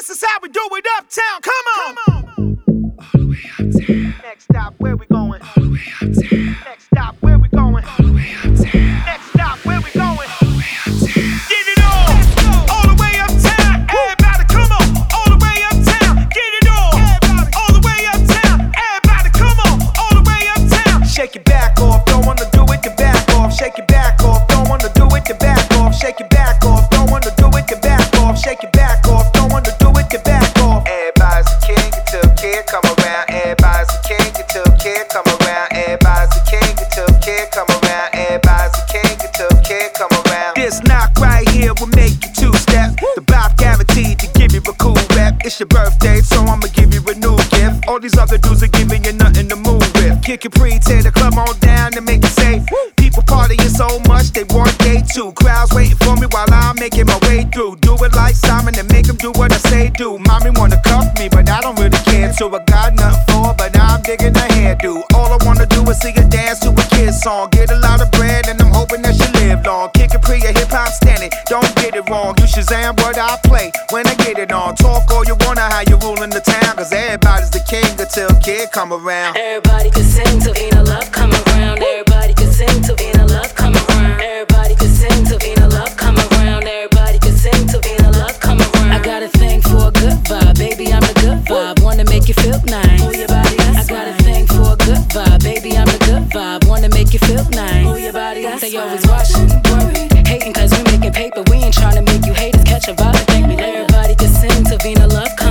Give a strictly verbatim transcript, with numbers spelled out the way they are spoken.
This is how we do it uptown. Come on. Come on. All the way uptown. Next stop, where we going? All the way uptown. Next stop, where we going? All the way uptown. Next stop, where we going? All the way uptown. Get it on. All the way uptown. Everybody, come on. All the way uptown. Get it on. All the way uptown. Everybody, come on. All the way uptown. Shake your back off. Don't wanna do it, then back off. Shake your back off. Don't wanna do it, then back off. Shake your back off. Don't wanna do it, then back off. Shake your back off. Don't wanna do it, then back off. Everybody's a king until the kid come around. Everybody's a king until the kid come around. Everybody's a king until the kid come around. Everybody's a king until the kid come around. This knock right here will make you two-step. The bop guaranteed to give you a cool rep. It's your birthday, so I'ma give you a new gift. All these other dudes are giving you nothing to move with. Kick it pre, tear the club on down and make it safe. People partying so much they want day two. Crowds waiting for me while I'm making my way through. Do it like Simon and make them do what I say do. Mommy wanna cuff me, but I don't really care. So I got nothing for her, but now I'm digging her hairdo. All I wanna do is see her dance to a kid's song. Get a lot of bread and I'm hoping that she live long. Kick it pre, a hip hop standing, don't get it wrong. You Shazam what I play when I get it on. Talk all you wanna, how you ruling the town. Cause everybody's the king until kid come around. Everybody can sing till ain't a love come around. Everybody can sing till ain't a love come around. Everybody can sing till ain't a love come around. Everybody can sing till ain't a love come around. I got a thing for a good vibe, baby, I'm the good vibe. Wanna make you feel nice. Move your body, I got a thing for a good vibe, baby, I'm the good vibe. Wanna make you feel nice. Move your body, they always watching, worried, hating cause we making paper. We ain't tryna make you haters catch a vibe and thank me. Everybody can sing till ain't a love come